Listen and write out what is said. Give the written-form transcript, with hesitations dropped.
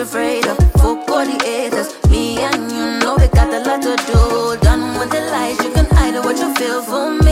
afraid of. Fuck all the haters. Me and you know we got a lot to do. Done with the lies, you can hide what you feel for me.